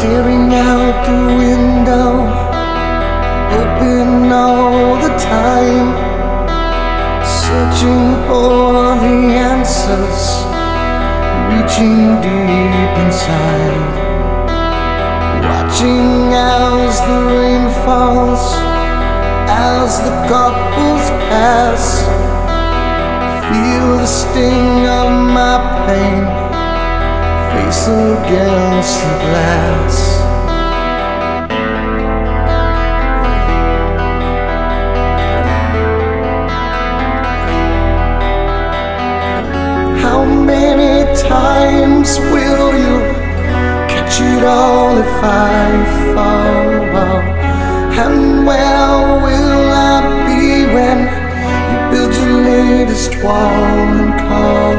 Staring out the window, open all the time, searching for the answers, reaching deep inside, watching as the rain falls, as the couples pass, feel the sting of my pain, face against the glass. How many times will you catch it all if I fall? And where will I be when you build your latest wall and call?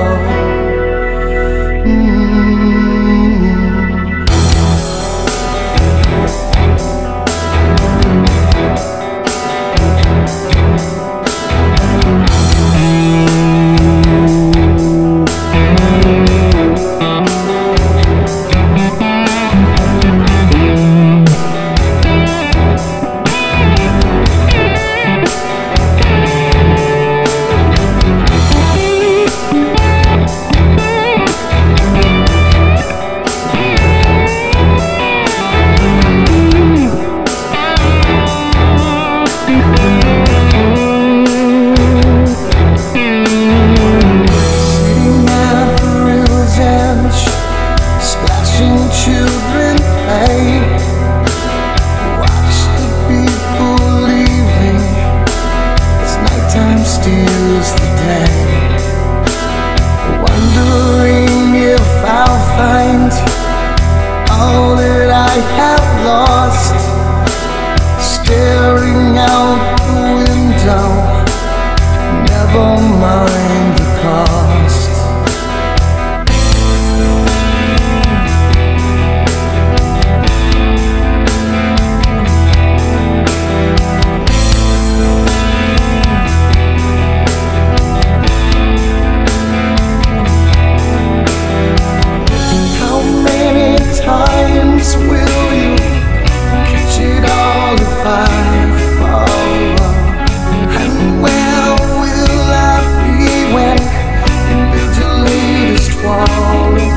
Children play, watch the people leaving as nighttime steals the day, wondering if I'll find all that I have lost, staring out the window, never mind the cost. Will you catch it all if I fall? And where will I be when you build your latest wall and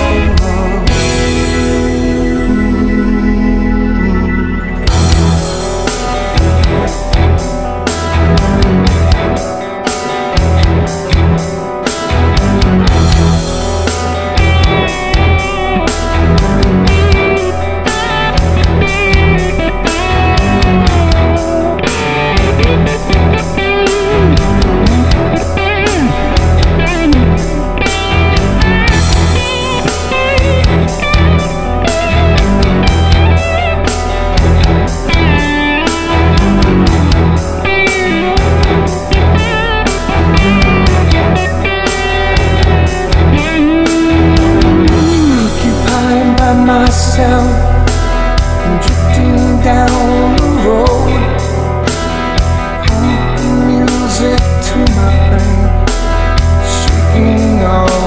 myself, I'm drifting down the road, pumping music to my brain, shaking all